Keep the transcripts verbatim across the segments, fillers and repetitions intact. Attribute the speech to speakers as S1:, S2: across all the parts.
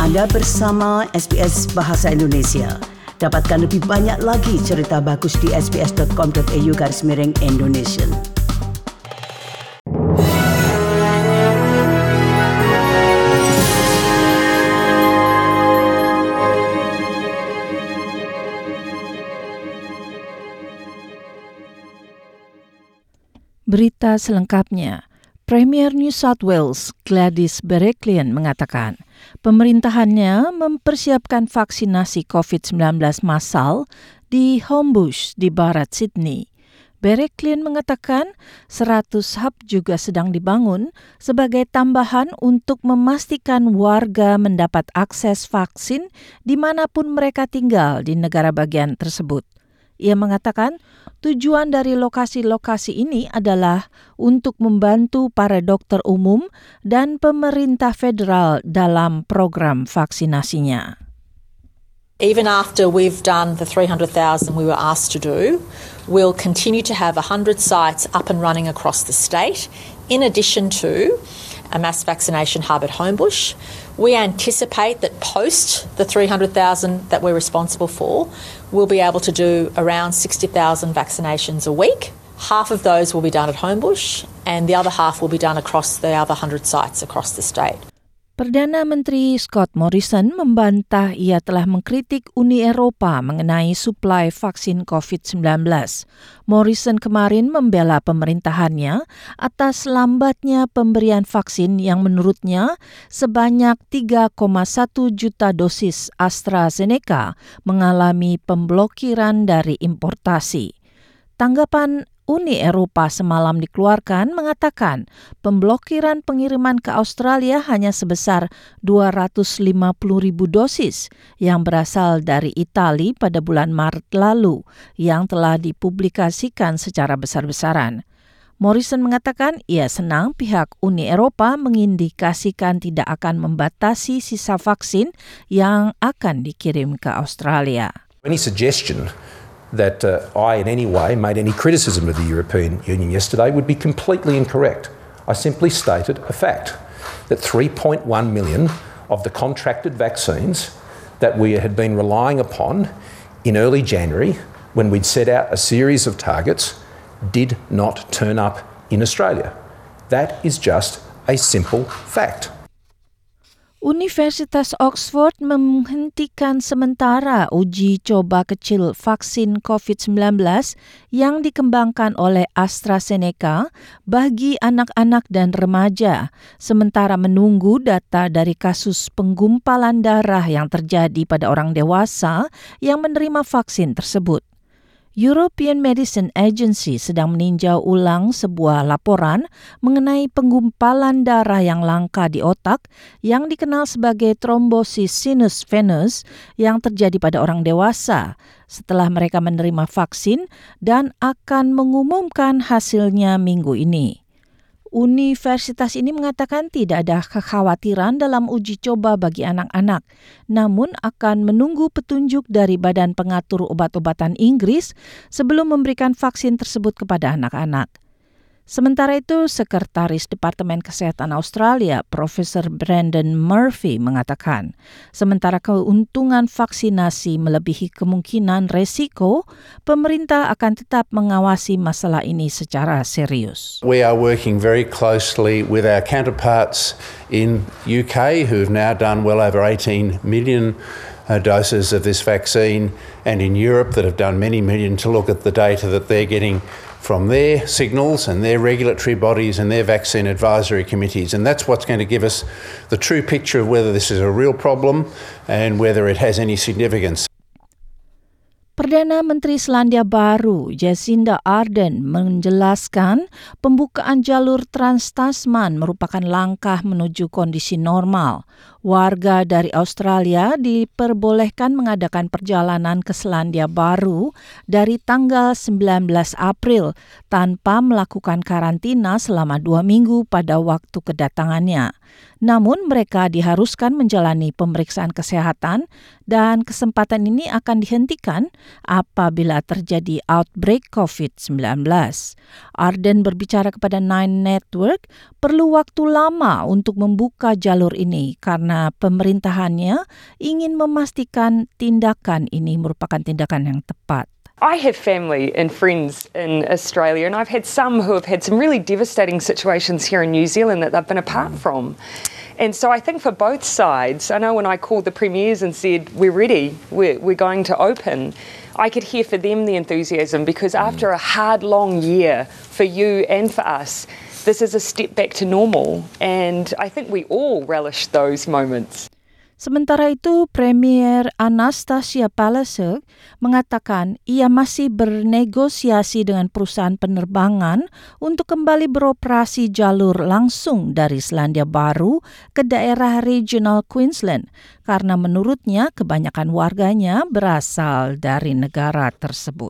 S1: Anda bersama S B S Bahasa Indonesia. Dapatkan lebih banyak lagi cerita bagus di sbs.com.au garis miring Indonesia.
S2: Berita selengkapnya. Premier New South Wales Gladys Berejiklian mengatakan pemerintahannya mempersiapkan vaksinasi covid sembilan belas massal di Homebush di barat Sydney. Berejiklian mengatakan seratus hub juga sedang dibangun sebagai tambahan untuk memastikan warga mendapat akses vaksin dimanapun mereka tinggal di negara bagian tersebut. Ia mengatakan tujuan dari lokasi-lokasi ini adalah untuk membantu para dokter umum dan pemerintah federal dalam program vaksinasinya.
S3: Even after we've done the three hundred thousand we were asked to do, we'll continue to have one hundred sites up and running across the state, in addition to a mass vaccination hub at Homebush. We anticipate that post the three hundred thousand that we're responsible for, we'll be able to do around sixty thousand vaccinations a week. Half of those will be done at Homebush and the other half will be done across the other one hundred sites across the state.
S2: Perdana Menteri Scott Morrison membantah ia telah mengkritik Uni Eropa mengenai suplai vaksin covid sembilan belas. Morrison kemarin membela pemerintahannya atas lambatnya pemberian vaksin yang menurutnya sebanyak tiga koma satu juta dosis AstraZeneca mengalami pemblokiran dari importasi. Tanggapan Uni Eropa semalam dikeluarkan mengatakan pemblokiran pengiriman ke Australia hanya sebesar dua ratus lima puluh ribu dosis yang berasal dari Itali pada bulan Maret lalu yang telah dipublikasikan secara besar-besaran. Morrison mengatakan ia senang pihak Uni Eropa mengindikasikan tidak akan membatasi sisa vaksin yang akan dikirim ke Australia.
S4: Any suggestion that uh, I in any way made any criticism of the European Union yesterday would be completely incorrect. I simply stated a fact that three point one million of the contracted vaccines that we had been relying upon in early January when we'd set out a series of targets did not turn up in Australia. That is just a simple fact.
S2: Universitas Oxford menghentikan sementara uji coba kecil vaksin covid sembilan belas yang dikembangkan oleh AstraZeneca bagi anak-anak dan remaja, sementara menunggu data dari kasus penggumpalan darah yang terjadi pada orang dewasa yang menerima vaksin tersebut. European Medicine Agency sedang meninjau ulang sebuah laporan mengenai penggumpalan darah yang langka di otak yang dikenal sebagai trombosis sinus venous yang terjadi pada orang dewasa setelah mereka menerima vaksin dan akan mengumumkan hasilnya minggu ini. Universitas ini mengatakan tidak ada kekhawatiran dalam uji coba bagi anak-anak, namun akan menunggu petunjuk dari Badan Pengatur Obat-obatan Inggris sebelum memberikan vaksin tersebut kepada anak-anak. Sementara itu, Sekretaris Departemen Kesehatan Australia, Profesor Brendan Murphy mengatakan, sementara keuntungan vaksinasi melebihi kemungkinan resiko, pemerintah akan tetap mengawasi masalah ini secara serius.
S5: We are working very closely with our counterparts in U K who have now done well over eighteen million uh, doses of this vaccine, and in Europe that have done many million, to look at the data that they're getting from their signals and their regulatory bodies and their vaccine advisory committees. And that's what's going to give us the true picture of whether this is a real problem and whether it has any significance.
S2: Perdana Menteri Selandia Baru Jacinda Ardern menjelaskan pembukaan jalur Trans-Tasman merupakan langkah menuju kondisi normal. Warga dari Australia diperbolehkan mengadakan perjalanan ke Selandia Baru dari tanggal sembilan belas April tanpa melakukan karantina selama dua minggu pada waktu kedatangannya. Namun mereka diharuskan menjalani pemeriksaan kesehatan dan kesempatan ini akan dihentikan apabila terjadi outbreak covid sembilan belas. Ardern berbicara kepada Nine Network perlu waktu lama untuk membuka jalur ini karena karena pemerintahannya ingin memastikan tindakan ini merupakan tindakan yang tepat.
S6: I have family and friends in Australia, and I've had some who have had some really devastating situations here in New Zealand that they've been apart from. And so I think for both sides, I know when I called the premiers and said, we're ready, we're, we're going to open, I could hear for them the enthusiasm, because after a hard, long year for you and for us, this is a step back to normal. And I think we all relish those moments.
S2: Sementara itu, Premier Anastasia Palaszczuk mengatakan ia masih bernegosiasi dengan perusahaan penerbangan untuk kembali beroperasi jalur langsung dari Selandia Baru ke daerah regional Queensland karena menurutnya kebanyakan warganya berasal dari negara tersebut.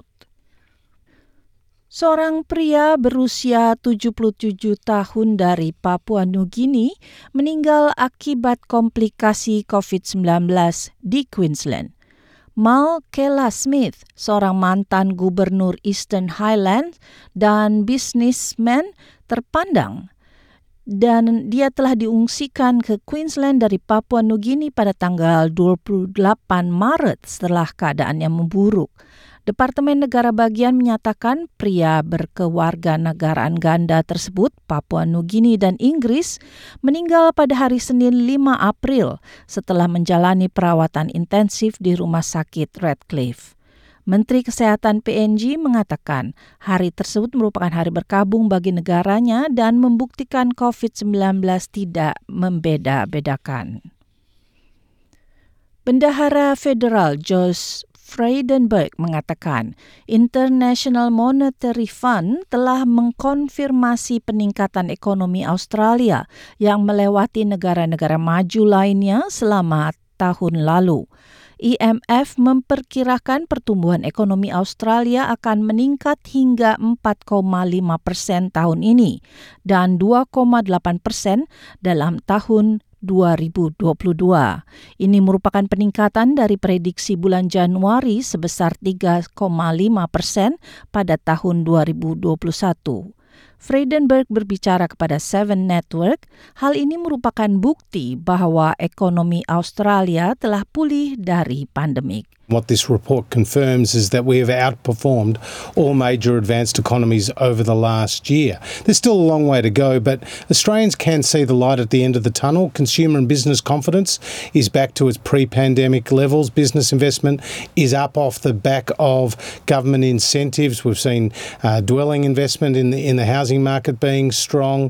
S2: Seorang pria berusia tujuh puluh tujuh tahun dari Papua Nugini meninggal akibat komplikasi covid sembilan belas di Queensland. Mal Kela Smith, seorang mantan gubernur Eastern Highlands dan bisnismen terpandang, dan dia telah diungsikan ke Queensland dari Papua Nugini pada tanggal dua puluh delapan Maret setelah keadaannya memburuk. Departemen Negara Bagian menyatakan pria berkewarganegaraan ganda tersebut, Papua Nugini dan Inggris, meninggal pada hari Senin lima April setelah menjalani perawatan intensif di Rumah Sakit Redcliffe. Menteri Kesehatan P N G mengatakan hari tersebut merupakan hari berkabung bagi negaranya dan membuktikan covid sembilan belas tidak membeda-bedakan. Bendahara Federal Josh Frydenberg mengatakan International Monetary Fund telah mengkonfirmasi peningkatan ekonomi Australia yang melewati negara-negara maju lainnya selama tahun lalu. I M F memperkirakan pertumbuhan ekonomi Australia akan meningkat hingga empat koma lima persen tahun ini dan dua koma delapan persen dalam tahun dua ribu dua puluh dua. Ini merupakan peningkatan dari prediksi bulan Januari sebesar tiga koma lima persen pada tahun dua ribu dua puluh satu. Frydenberg berbicara kepada Seven Network, hal ini merupakan bukti bahwa ekonomi Australia telah pulih dari pandemik.
S7: What this report confirms is that we have outperformed all major advanced economies over the last year. There's still a long way to go, but Australians can see the light at the end of the tunnel. Consumer and business confidence is back to its pre-pandemic levels. Business investment is up off the back of government incentives. We've seen uh, dwelling investment in the, in the housing market being strong.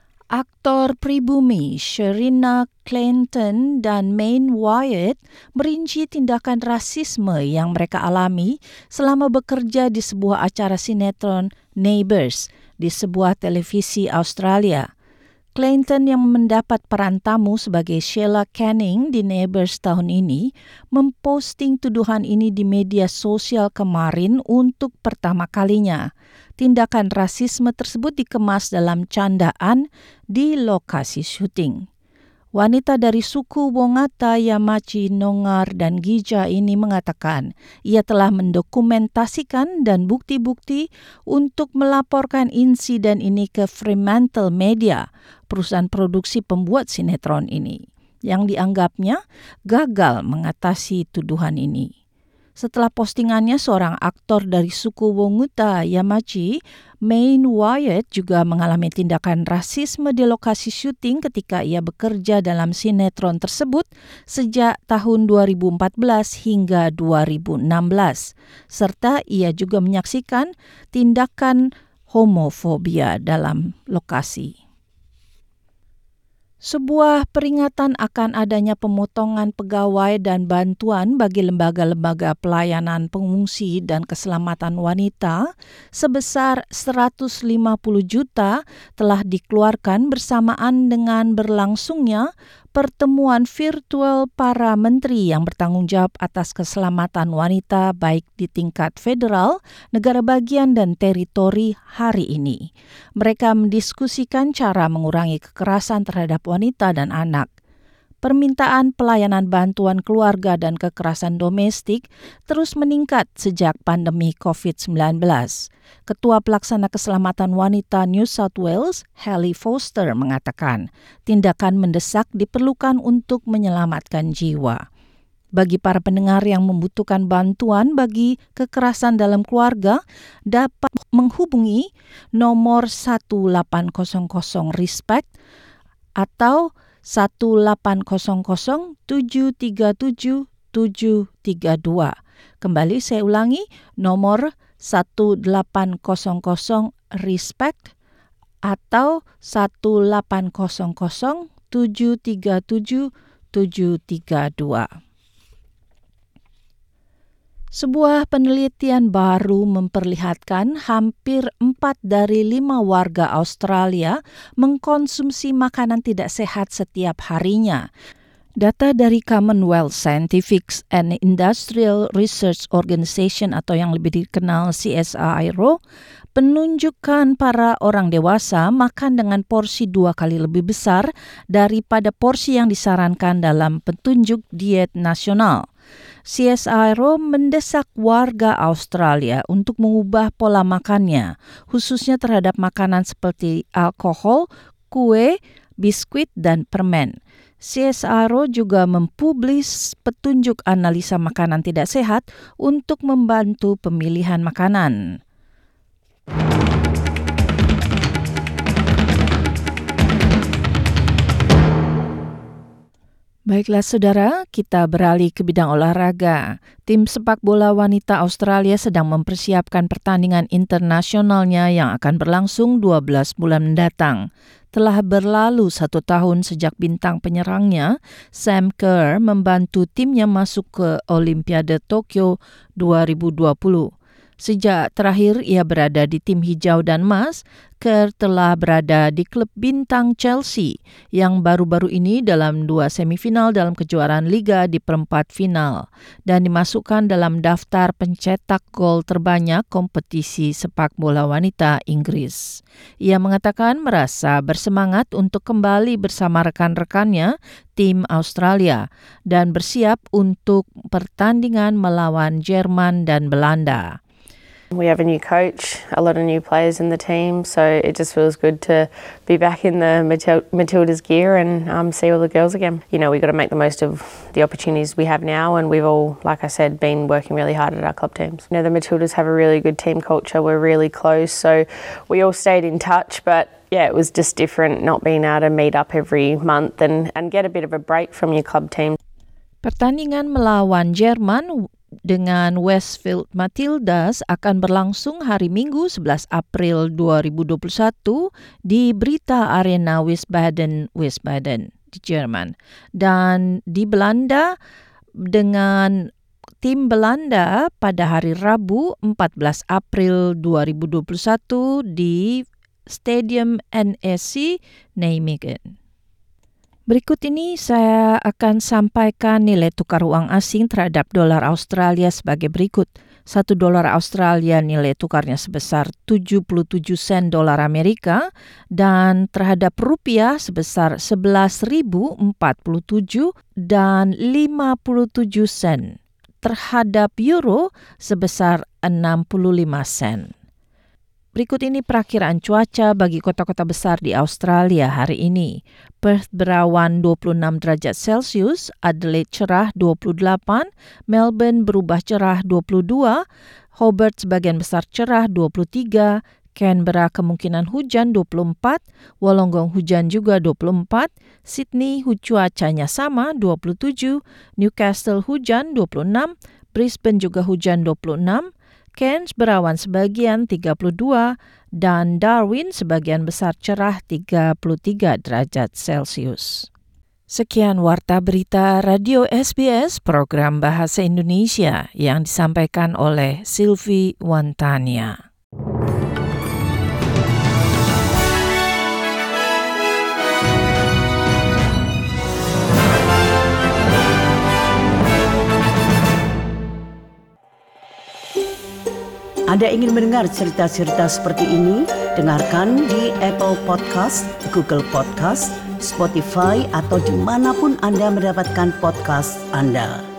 S2: Aktor pribumi Sherina Clinton dan Maine Wyatt merinci tindakan rasisme yang mereka alami selama bekerja di sebuah acara sinetron Neighbours di sebuah televisi Australia. Clinton yang mendapat peran tamu sebagai Sheila Canning di Neighbours tahun ini memposting tuduhan ini di media sosial kemarin untuk pertama kalinya. Tindakan rasisme tersebut dikemas dalam candaan di lokasi syuting. Wanita dari suku Wongata, Yamachi, Noongar, dan Gija ini mengatakan ia telah mendokumentasikan dan bukti-bukti untuk melaporkan insiden ini ke Fremantle Media, perusahaan produksi pembuat sinetron ini, yang dianggapnya gagal mengatasi tuduhan ini. Setelah postingannya, seorang aktor dari suku Wongata, Yamachi, Maine Wyatt, juga mengalami tindakan rasisme di lokasi syuting ketika ia bekerja dalam sinetron tersebut sejak tahun dua ribu empat belas hingga dua ribu enam belas. Serta ia juga menyaksikan tindakan homofobia dalam lokasi. Sebuah peringatan akan adanya pemotongan pegawai dan bantuan bagi lembaga-lembaga pelayanan pengungsi dan keselamatan wanita sebesar seratus lima puluh juta telah dikeluarkan bersamaan dengan berlangsungnya pertemuan virtual para menteri yang bertanggung jawab atas keselamatan wanita baik di tingkat federal, negara bagian, dan teritori hari ini. Mereka mendiskusikan cara mengurangi kekerasan terhadap wanita dan anak. permintaan pelayanan bantuan keluarga dan kekerasan domestik terus meningkat sejak pandemi covid sembilan belas. Ketua Pelaksana Keselamatan Wanita New South Wales, Haley Foster, mengatakan tindakan mendesak diperlukan untuk menyelamatkan jiwa. Bagi para pendengar yang membutuhkan bantuan bagi kekerasan dalam keluarga, dapat menghubungi nomor satu delapan kosong kosong RESPECT atau satu delapan kosong kosong tujuh tiga tujuh tujuh tiga dua. Kembali saya ulangi, nomor satu delapan kosong kosong RESPECT atau satu delapan kosong kosong tujuh tiga tujuh tujuh tiga dua. Sebuah penelitian baru memperlihatkan hampir empat dari lima warga Australia mengkonsumsi makanan tidak sehat setiap harinya. Data dari Commonwealth Scientific and Industrial Research Organisation atau yang lebih dikenal C S I R O menunjukkan para orang dewasa makan dengan porsi dua kali lebih besar daripada porsi yang disarankan dalam petunjuk diet nasional. C S I R O mendesak warga Australia untuk mengubah pola makannya, khususnya terhadap makanan seperti alkohol, kue, biskuit, dan permen. C S I R O juga mempublis petunjuk analisa makanan tidak sehat untuk membantu pemilihan makanan. Baiklah saudara, kita beralih ke bidang olahraga. Tim sepak bola wanita Australia sedang mempersiapkan pertandingan internasionalnya yang akan berlangsung dua belas bulan mendatang. Telah berlalu satu tahun sejak bintang penyerangnya, Sam Kerr, membantu timnya masuk ke Olimpiade Tokyo dua ribu dua puluh. Sejak terakhir ia berada di tim hijau dan emas, Kerr telah berada di klub bintang Chelsea yang baru-baru ini dalam dua semifinal dalam kejuaraan Liga di perempat final dan dimasukkan dalam daftar pencetak gol terbanyak kompetisi sepak bola wanita Inggris. Ia mengatakan merasa bersemangat untuk kembali bersama rekan-rekannya tim Australia dan bersiap untuk pertandingan melawan Jerman dan Belanda.
S8: We have a new coach, a lot of new players in the team, so it just feels good to be back in the Matil- Matildas gear and um, see all the girls again. You know, we've got to make the most of the opportunities we have now, and we've all, like I said, been working really hard at our club teams. You know, the Matildas have a really good team culture. We're really close, so we all stayed in touch, but yeah, it was just different not being able to meet up every month and, and get a bit of a break from your club team.
S2: Pertandingan melawan Jerman dengan Westfield Matildas akan berlangsung hari Minggu sebelas April dua ribu dua puluh satu di Brita Arena Wiesbaden, Wiesbaden di Jerman. Dan di Belanda dengan tim Belanda pada hari Rabu empat belas April dua ribu dua puluh satu di Stadium N S C Nijmegen. Berikut ini saya akan sampaikan nilai tukar uang asing terhadap dolar Australia sebagai berikut. Satu dolar Australia nilai tukarnya sebesar tujuh puluh tujuh sen dolar Amerika dan terhadap rupiah sebesar sebelas ribu empat puluh tujuh dan lima puluh tujuh sen. Terhadap euro sebesar enam puluh lima sen. Berikut ini perakiraan cuaca bagi kota-kota besar di Australia hari ini. Perth berawan dua puluh enam derajat Celcius, Adelaide cerah dua puluh delapan, Melbourne berubah cerah dua puluh dua, Hobart sebagian besar cerah dua puluh tiga, Canberra kemungkinan hujan dua puluh empat, Wollongong hujan juga dua puluh empat, Sydney cuacanya sama dua puluh tujuh, Newcastle hujan dua puluh enam, Brisbane juga hujan dua puluh enam, Cairns berawan sebagian tiga puluh dua dan Darwin sebagian besar cerah tiga puluh tiga derajat Celcius. Sekian Warta Berita Radio S B S program Bahasa Indonesia yang disampaikan oleh Sylvie Wantania.
S1: Anda ingin mendengar cerita-cerita seperti ini? Dengarkan di Apple Podcast, Google Podcast, Spotify atau dimanapun Anda mendapatkan podcast Anda.